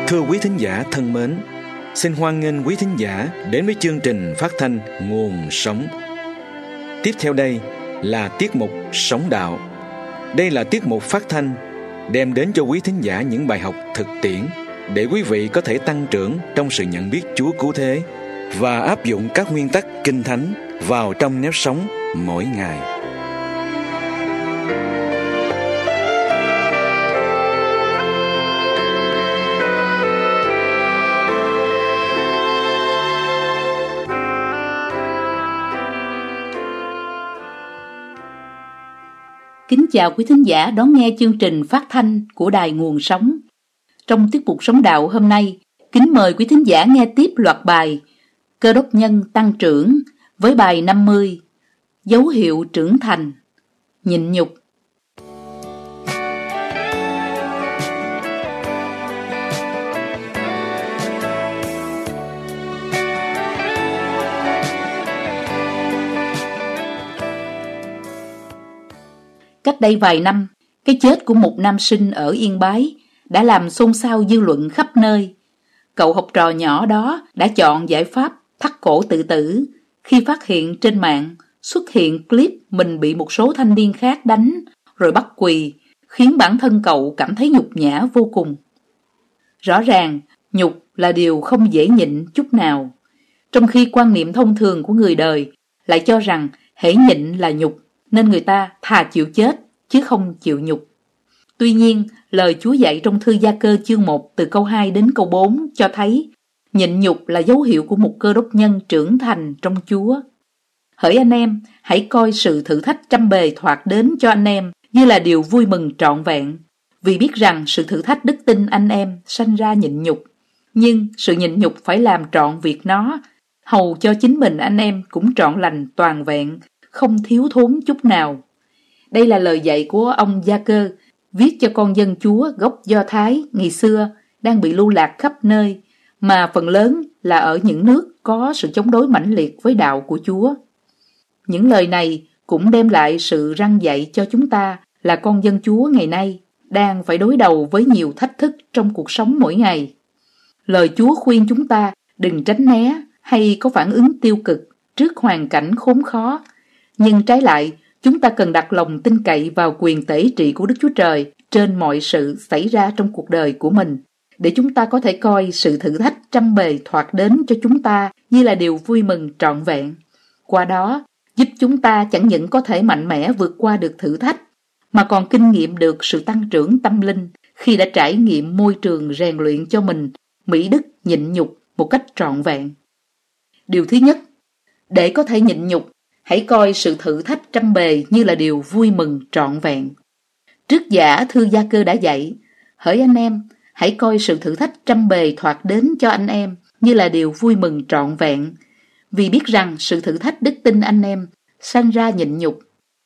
Thưa quý thính giả thân mến, xin hoan nghênh quý thính giả đến với chương trình phát thanh Nguồn Sống. Tiếp theo đây là tiết mục Sống Đạo. Đây là tiết mục phát thanh đem đến cho quý thính giả những bài học thực tiễn để quý vị có thể tăng trưởng trong sự nhận biết Chúa cứu thế và áp dụng các nguyên tắc Kinh Thánh vào trong nếp sống mỗi ngày. Kính chào quý thính giả đón nghe chương trình phát thanh của Đài Nguồn Sống. Trong tiết mục Sống Đạo hôm nay, kính mời quý thính giả nghe tiếp loạt bài Cơ đốc nhân tăng trưởng với bài 50 Dấu hiệu trưởng thành, nhịn nhục. Cách đây vài năm, cái chết của một nam sinh ở Yên Bái đã làm xôn xao dư luận khắp nơi. Cậu học trò nhỏ đó đã chọn giải pháp thắt cổ tự tử khi phát hiện trên mạng xuất hiện clip mình bị một số thanh niên khác đánh rồi bắt quỳ, khiến bản thân cậu cảm thấy nhục nhã vô cùng. Rõ ràng, nhục là điều không dễ nhịn chút nào, trong khi quan niệm thông thường của người đời lại cho rằng hễ nhịn là nhục, nên người ta thà chịu chết chứ không chịu nhục. Tuy nhiên, lời Chúa dạy trong thư Gia Cơ chương 1 từ câu 2 đến câu 4 cho thấy nhịn nhục là dấu hiệu của một cơ đốc nhân trưởng thành trong Chúa. Hỡi anh em, hãy coi sự thử thách trăm bề thoạt đến cho anh em như là điều vui mừng trọn vẹn, vì biết rằng sự thử thách đức tin anh em sanh ra nhịn nhục. Nhưng sự nhịn nhục phải làm trọn việc nó, hầu cho chính mình anh em cũng trọn lành toàn vẹn, không thiếu thốn chút nào. Đây là lời dạy của ông Gia Cơ, viết cho con dân Chúa gốc Do Thái ngày xưa đang bị lưu lạc khắp nơi, mà phần lớn là ở những nước có sự chống đối mãnh liệt với đạo của Chúa. Những lời này cũng đem lại sự răn dạy cho chúng ta là con dân Chúa ngày nay đang phải đối đầu với nhiều thách thức trong cuộc sống mỗi ngày. Lời Chúa khuyên chúng ta đừng tránh né hay có phản ứng tiêu cực trước hoàn cảnh khốn khó, nhưng trái lại, chúng ta cần đặt lòng tin cậy vào quyền tể trị của Đức Chúa Trời trên mọi sự xảy ra trong cuộc đời của mình, để chúng ta có thể coi sự thử thách trăm bề thoạt đến cho chúng ta như là điều vui mừng trọn vẹn. Qua đó, giúp chúng ta chẳng những có thể mạnh mẽ vượt qua được thử thách, mà còn kinh nghiệm được sự tăng trưởng tâm linh khi đã trải nghiệm môi trường rèn luyện cho mình mỹ đức nhịn nhục một cách trọn vẹn. Điều thứ nhất, để có thể nhịn nhục, hãy coi sự thử thách trăm bề như là điều vui mừng trọn vẹn. Trước giả thư Gia Cơ đã dạy, hỡi anh em, hãy coi sự thử thách trăm bề thoạt đến cho anh em như là điều vui mừng trọn vẹn, vì biết rằng sự thử thách đức tin anh em sanh ra nhịn nhục.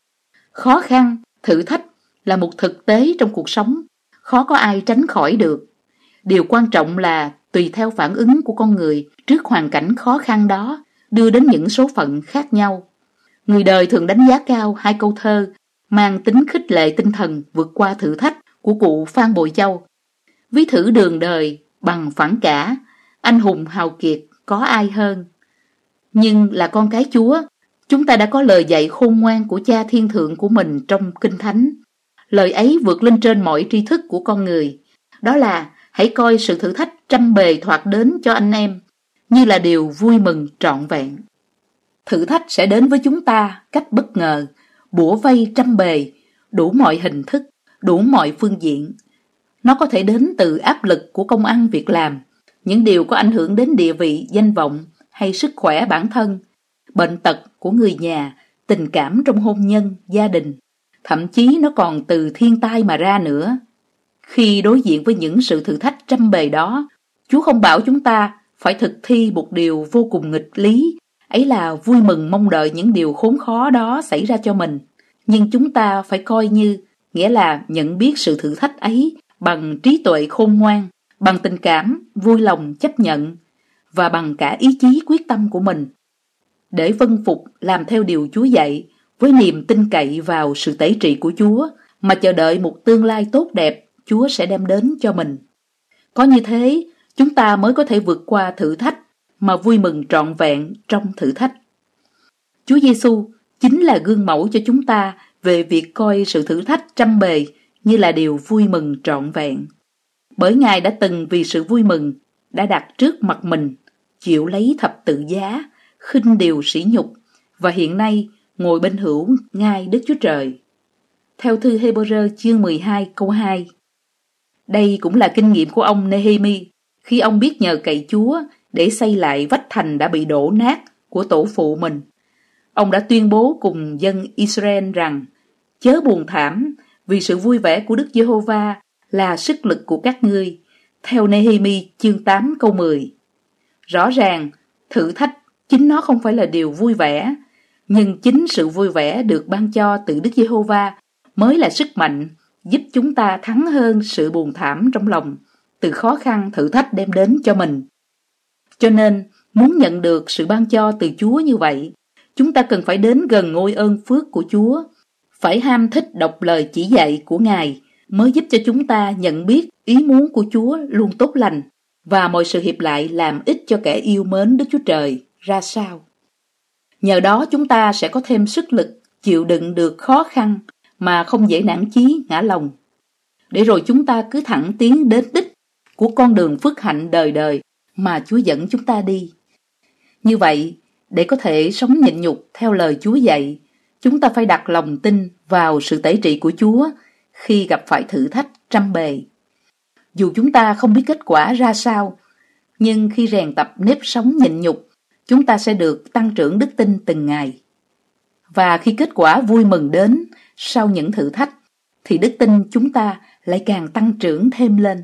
Khó khăn, thử thách là một thực tế trong cuộc sống, khó có ai tránh khỏi được. Điều quan trọng là tùy theo phản ứng của con người trước hoàn cảnh khó khăn đó, đưa đến những số phận khác nhau. Người đời thường đánh giá cao hai câu thơ mang tính khích lệ tinh thần vượt qua thử thách của cụ Phan Bội Châu. Ví thử đường đời bằng phản cả, anh hùng hào kiệt có ai hơn. Nhưng là con cái Chúa, chúng ta đã có lời dạy khôn ngoan của Cha Thiên Thượng của mình trong Kinh Thánh. Lời ấy vượt lên trên mọi tri thức của con người. Đó là hãy coi sự thử thách trăm bề thoạt đến cho anh em như là điều vui mừng trọn vẹn. Thử thách sẽ đến với chúng ta cách bất ngờ, bủa vây trăm bề, đủ mọi hình thức, đủ mọi phương diện. Nó có thể đến từ áp lực của công ăn việc làm, những điều có ảnh hưởng đến địa vị, danh vọng hay sức khỏe bản thân, bệnh tật của người nhà, tình cảm trong hôn nhân, gia đình. Thậm chí nó còn từ thiên tai mà ra nữa. Khi đối diện với những sự thử thách trăm bề đó, Chúa không bảo chúng ta phải thực thi một điều vô cùng nghịch lý, ấy là vui mừng mong đợi những điều khốn khó đó xảy ra cho mình. Nhưng chúng ta phải coi như, nghĩa là nhận biết sự thử thách ấy bằng trí tuệ khôn ngoan, bằng tình cảm, vui lòng chấp nhận, và bằng cả ý chí quyết tâm của mình. Để vâng phục làm theo điều Chúa dạy, với niềm tin cậy vào sự tể trị của Chúa, mà chờ đợi một tương lai tốt đẹp Chúa sẽ đem đến cho mình. Có như thế, chúng ta mới có thể vượt qua thử thách mà vui mừng trọn vẹn trong thử thách. Chúa Giêsu chính là gương mẫu cho chúng ta về việc coi sự thử thách trăm bề như là điều vui mừng trọn vẹn. Bởi Ngài đã từng vì sự vui mừng đã đặt trước mặt mình, chịu lấy thập tự giá, khinh điều sỉ nhục, và hiện nay ngồi bên hữu ngai Đức Chúa Trời. Theo thư Hê-bơ-rơ chương 12 câu 2. Đây cũng là kinh nghiệm của ông Nehemi khi ông biết nhờ cậy Chúa để xây lại vách thành đã bị đổ nát của tổ phụ mình. Ông đã tuyên bố cùng dân Israel rằng: chớ buồn thảm, vì sự vui vẻ của Đức Giê-hô-va là sức lực của các ngươi. Theo Nehemi chương 8 câu 10. Rõ ràng, thử thách chính nó không phải là điều vui vẻ, nhưng chính sự vui vẻ được ban cho từ Đức Giê-hô-va mới là sức mạnh giúp chúng ta thắng hơn sự buồn thảm trong lòng từ khó khăn thử thách đem đến cho mình. Cho nên, muốn nhận được sự ban cho từ Chúa như vậy, chúng ta cần phải đến gần ngôi ơn phước của Chúa, phải ham thích đọc lời chỉ dạy của Ngài mới giúp cho chúng ta nhận biết ý muốn của Chúa luôn tốt lành và mọi sự hiệp lại làm ích cho kẻ yêu mến Đức Chúa Trời ra sao. Nhờ đó chúng ta sẽ có thêm sức lực chịu đựng được khó khăn mà không dễ nản chí ngã lòng, để rồi chúng ta cứ thẳng tiến đến đích của con đường phước hạnh đời đời mà Chúa dẫn chúng ta đi. Như vậy, để có thể sống nhịn nhục theo lời Chúa dạy, chúng ta phải đặt lòng tin vào sự tẩy trị của Chúa khi gặp phải thử thách trăm bề. Dù chúng ta không biết kết quả ra sao, nhưng khi rèn tập nếp sống nhịn nhục, chúng ta sẽ được tăng trưởng đức tin từng ngày. Và khi kết quả vui mừng đến sau những thử thách, thì đức tin chúng ta lại càng tăng trưởng thêm lên.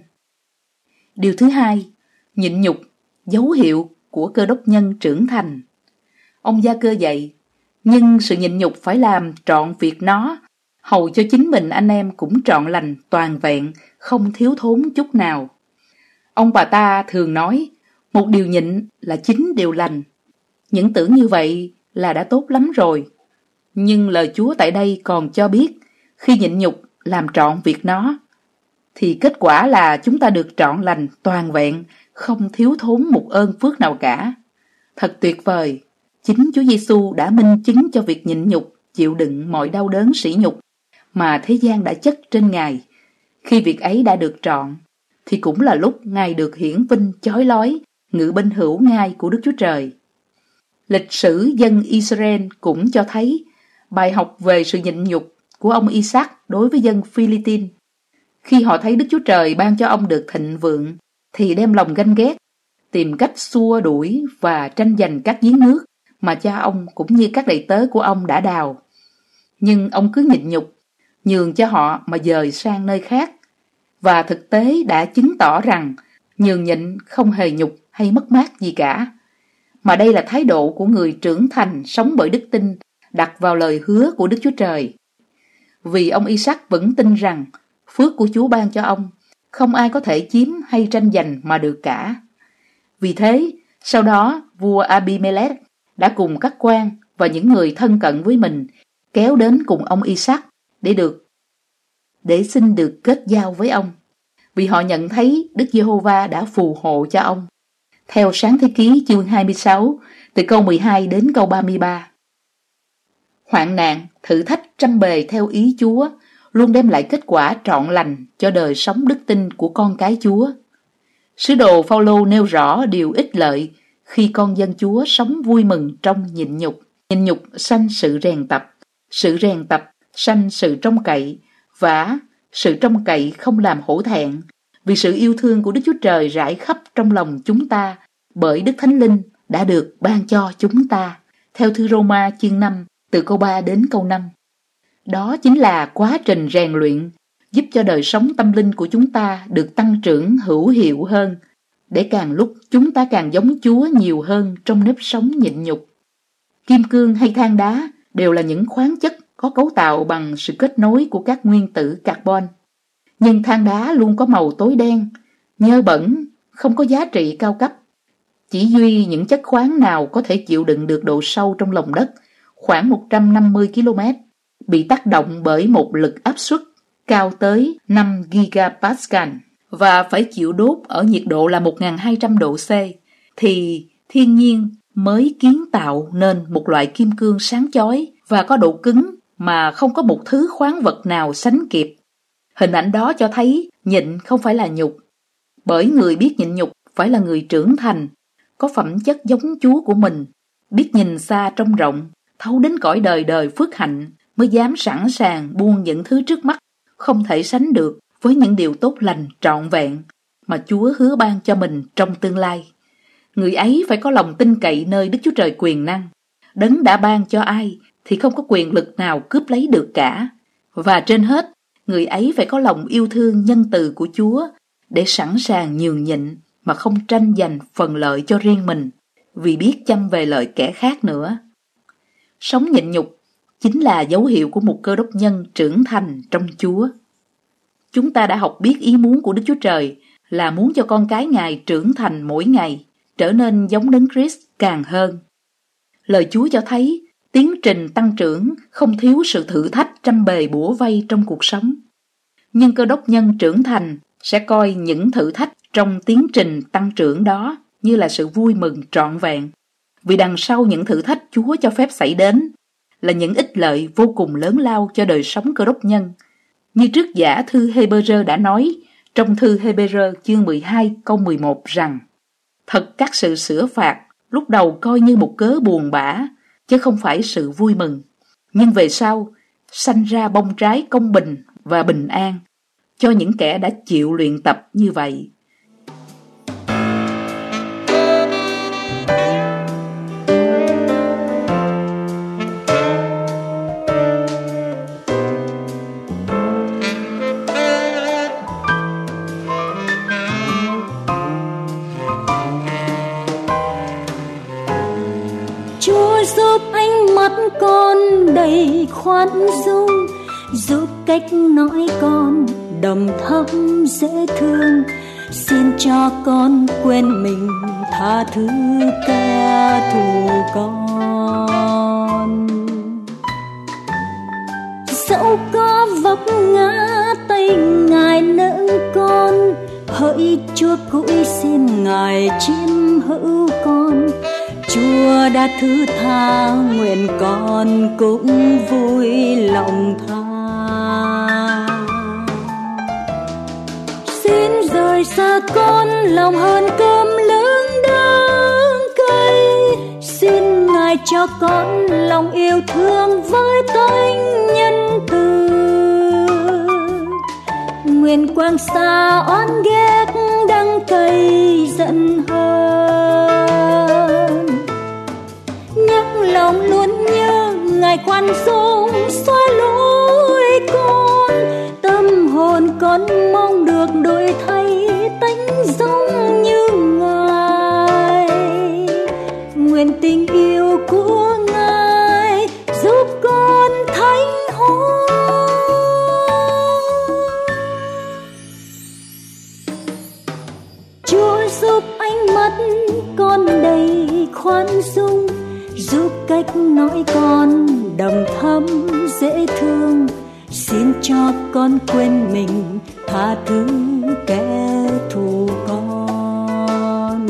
Điều thứ hai, nhịn nhục, dấu hiệu của cơ đốc nhân trưởng thành. Ông Gia-cơ dạy, nhưng sự nhịn nhục phải làm trọn việc nó, hầu cho chính mình anh em cũng trọn lành, toàn vẹn, không thiếu thốn chút nào. Ông bà ta thường nói, một điều nhịn là 9 điều lành. Những tưởng như vậy là đã tốt lắm rồi. Nhưng lời Chúa tại đây còn cho biết, khi nhịn nhục làm trọn việc nó, thì kết quả là chúng ta được trọn lành, toàn vẹn, không thiếu thốn một ơn phước nào cả. Thật tuyệt vời! Chính Chúa Giêsu đã minh chứng cho việc nhịn nhục, chịu đựng mọi đau đớn sỉ nhục mà thế gian đã chất trên Ngài. Khi việc ấy đã được trọn, thì cũng là lúc Ngài được hiển vinh chói lói, ngự bên hữu ngai của Đức Chúa Trời. Lịch sử dân Israel cũng cho thấy bài học về sự nhịn nhục của ông Isaac đối với dân Philippines. Khi họ thấy Đức Chúa Trời ban cho ông được thịnh vượng, thì đem lòng ganh ghét, tìm cách xua đuổi và tranh giành các giếng nước mà cha ông cũng như các đầy tớ của ông đã đào. Nhưng ông cứ nhịn nhục, nhường cho họ mà dời sang nơi khác. Và thực tế đã chứng tỏ rằng nhường nhịn không hề nhục hay mất mát gì cả. Mà đây là thái độ của người trưởng thành sống bởi đức tin, đặt vào lời hứa của Đức Chúa Trời. Vì ông Isaac vẫn tin rằng phước của Chúa ban cho ông, không ai có thể chiếm hay tranh giành mà được cả. Vì thế, sau đó vua Abimelech đã cùng các quan và những người thân cận với mình kéo đến cùng ông Isaac để xin được kết giao với ông, vì họ nhận thấy Đức Giê-hô-va đã phù hộ cho ông. Theo Sáng Thế Ký chương 26, từ câu 12 đến câu 33. Hoạn nạn, thử thách trăm bề theo ý Chúa luôn đem lại kết quả trọn lành cho đời sống đức tin của con cái Chúa. Sứ đồ Phao-lô nêu rõ điều ích lợi khi con dân Chúa sống vui mừng trong nhịn nhục. Nhịn nhục sanh sự rèn tập sanh sự trông cậy, và sự trông cậy không làm hổ thẹn, vì sự yêu thương của Đức Chúa Trời rải khắp trong lòng chúng ta bởi Đức Thánh Linh đã được ban cho chúng ta. Theo thư Roma chương 5, từ câu 3 đến câu 5. Đó chính là quá trình rèn luyện, giúp cho đời sống tâm linh của chúng ta được tăng trưởng hữu hiệu hơn, để càng lúc chúng ta càng giống Chúa nhiều hơn trong nếp sống nhịn nhục. Kim cương hay than đá đều là những khoáng chất có cấu tạo bằng sự kết nối của các nguyên tử carbon. Nhưng than đá luôn có màu tối đen, nhơ bẩn, không có giá trị cao cấp. Chỉ duy những chất khoáng nào có thể chịu đựng được độ sâu trong lòng đất, khoảng 150 km, bị tác động bởi một lực áp suất cao tới 5 gigapascal. và phải chịu đốt ở nhiệt độ là 1200 độ C, thì thiên nhiên mới kiến tạo nên một loại kim cương sáng chói và có độ cứng mà không có một thứ khoáng vật nào sánh kịp. Hình ảnh đó cho thấy nhịn không phải là nhục, bởi người biết nhịn nhục phải là người trưởng thành, có phẩm chất giống Chúa của mình, biết nhìn xa trông rộng, thấu đến cõi đời đời phước hạnh, mới dám sẵn sàng buông những thứ trước mắt không thể sánh được với những điều tốt lành trọn vẹn mà Chúa hứa ban cho mình trong tương lai. Người ấy phải có lòng tin cậy nơi Đức Chúa Trời quyền năng. Đấng đã ban cho ai thì không có quyền lực nào cướp lấy được cả. Và trên hết, người ấy phải có lòng yêu thương nhân từ của Chúa để sẵn sàng nhường nhịn mà không tranh giành phần lợi cho riêng mình, vì biết chăm về lợi kẻ khác nữa. Sống nhịn nhục chính là dấu hiệu của một cơ đốc nhân trưởng thành trong Chúa. Chúng ta đã học biết ý muốn của Đức Chúa Trời là muốn cho con cái Ngài trưởng thành mỗi ngày, trở nên giống Đấng Christ càng hơn. Lời Chúa cho thấy tiến trình tăng trưởng không thiếu sự thử thách trăm bề bủa vây trong cuộc sống. Nhưng cơ đốc nhân trưởng thành sẽ coi những thử thách trong tiến trình tăng trưởng đó như là sự vui mừng trọn vẹn, vì đằng sau những thử thách Chúa cho phép xảy đến là những ích lợi vô cùng lớn lao cho đời sống cơ đốc nhân. Như trước giả thư Hê-bơ-rơ đã nói trong thư Hê-bơ-rơ chương 12 câu 11 rằng: thật các sự sửa phạt lúc đầu coi như một cớ buồn bã, chứ không phải sự vui mừng, nhưng về sau sanh ra bông trái công bình và bình an cho những kẻ đã chịu luyện tập như vậy. Chúa giúp ánh mắt con đầy khoan dung, giúp cách nói con đầm thắm dễ thương. Xin cho con quên mình, tha thứ kẻ thù con. Dẫu có vấp ngã tay Ngài nâng con, hỡi Chúa cũi xin Ngài chiêm hữu con. Chúa đã thứ tha, nguyện con cũng vui lòng tha. Xin rời xa con lòng hơn cơm lương đắng cay. Xin Ngài cho con lòng yêu thương với tánh nhân từ. Nguyện quang xa oán ghét đắng cay giận hơn. Nhắc lòng luôn nhớ Ngài khoan dung xóa lỗi con. Tâm hồn con mong được đổi thay tánh giống như Ngài. Nguyện tình yêu của Ngài giúp con thánh hóa. Chúa giúp ánh mắt con đầy khoan dung, giúp cách nói con đầm thắm dễ thương. Xin cho con quên mình, tha thứ kẻ thù con.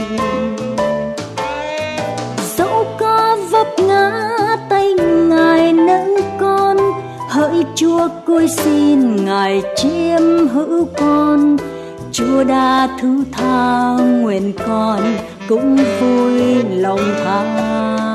Dẫu có vấp ngã tay Ngài nâng con, hỡi Chúa cúi xin Ngài chiêm hữu con. Chúa đã thứ tha, nguyện con cũng vui lòng tha.